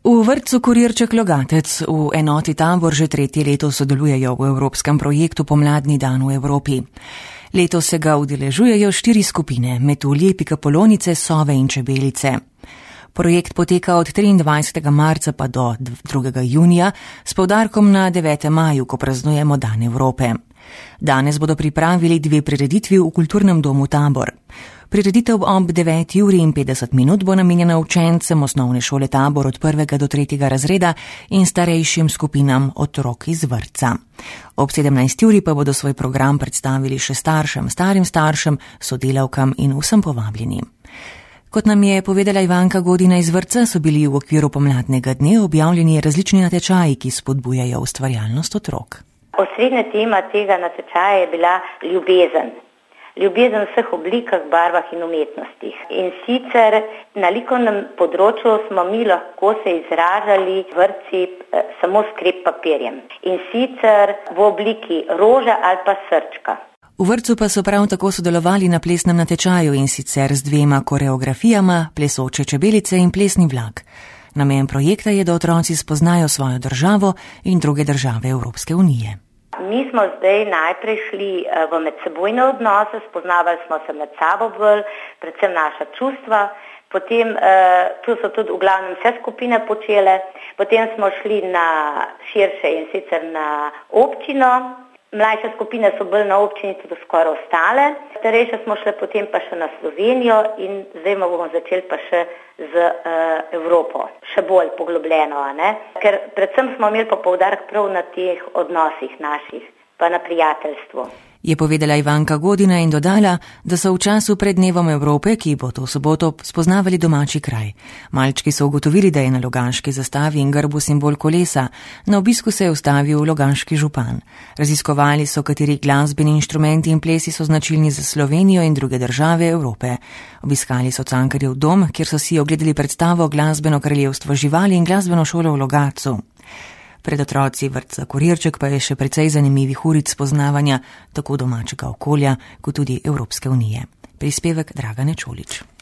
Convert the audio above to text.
V vrtcu Kurirček Logatec v enoti Tabor že tretje leto sodelujejo v evropskem projektu Pomladni dan v Evropi. Letos se ga udeležujejo 4 skupine: metulje, pikapolonice, sove in čebelice. Projekt poteka od 23. marca pa do 2. junija s poudarkom na 9. maju, ko praznujemo Dan Evrope. Danes bodo pripravili 2 prireditvi v kulturnem domu Tabor. Prireditev ob 9:50 bo namenjena učencem osnovne šole Tabor od 1. do 3. razreda in starejšim skupinam otrok iz vrtca. Ob 17. pa bodo svoj program predstavili še staršem, starim staršem, sodelavkam in vsem povabljenim. Kot nam je povedala Ivanka Godina iz vrtca, so bili v okviru pomladnega dne objavljeni različni natečaji, ki spodbujajo ustvarjalnost otrok. Osrednja tema tega natečaja je bila ljubezen. Ljubezen v vseh oblikah, barvah in umetnostih. In sicer na likovnem področju smo mi lahko se izražali vrtci samo s krep papirjem. In sicer v obliki roža ali pa srčka. V vrtcu pa so prav tako sodelovali na plesnem natečaju, in sicer z 2 koreografijama, plesoče čebelice in plesni vlak. Namen projekta je, da otroci spoznajo svojo državo in druge države Evropske unije. Mi smo zdaj najprej šli v medsebojne odnose, spoznavali smo se med sabo bolj, predvsem naša čustva, potem tu so tudi v glavnem vse skupine počele, potem smo šli na širše in sicer na občino, mlajše skupine so bolj na občini tudi skoraj ostale, starejše smo šli potem pa še na Slovenijo in zdaj bomo začeli pa še z Evropo, še bolj poglobljeno, ker predvsem smo imeli pa poudarek prav na teh odnosih naših, pa na prijateljstvu. Je povedala Ivanka Godina in dodala, da so v času pred dnevom Evrope, ki bo to soboto, spoznavali domači kraj. Malčki so ugotovili, da je na loganški zastavi in grbu simbol kolesa. Na obisku se je ustavil loganški župan. Raziskovali so, kateri glasbeni inštrumenti in plesi so značilni za Slovenijo in druge države Evrope. Obiskali so Cankarjev dom, kjer so si ogledali predstavo Glasbeno kraljevstvo živali in glasbeno šolo v Logatcu. Pred otroci vrtca Kurirček pa je še precej zanimivih uric spoznavanja tako domačega okolja, kot tudi Evropske unije. Prispevek Dragane Čolič.